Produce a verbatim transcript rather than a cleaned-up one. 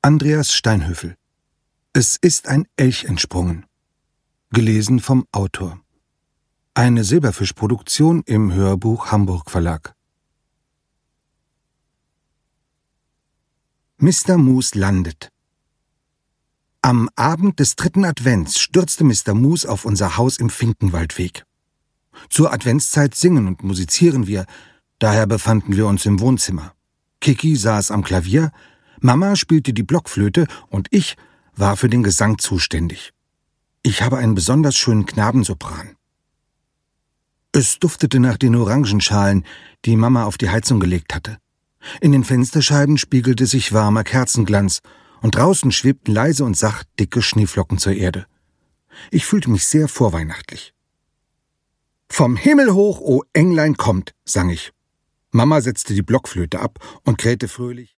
Andreas Steinhöfel. Es ist ein Elch entsprungen. Gelesen vom Autor. Eine Silberfisch-Produktion im Hörbuch Hamburg Verlag. Mister Mus landet. Am Abend des dritten Advents stürzte Mister Mus auf unser Haus im Finkenwaldweg. Zur Adventszeit singen und musizieren wir, daher befanden wir uns im Wohnzimmer. Kiki saß am Klavier, Mama spielte die Blockflöte und ich war für den Gesang zuständig. Ich habe einen besonders schönen Knabensopran. Es duftete nach den Orangenschalen, die Mama auf die Heizung gelegt hatte. In den Fensterscheiben spiegelte sich warmer Kerzenglanz und draußen schwebten leise und sacht dicke Schneeflocken zur Erde. Ich fühlte mich sehr vorweihnachtlich. »Vom Himmel hoch, o Englein kommt«, sang ich. Mama setzte die Blockflöte ab und krähte fröhlich.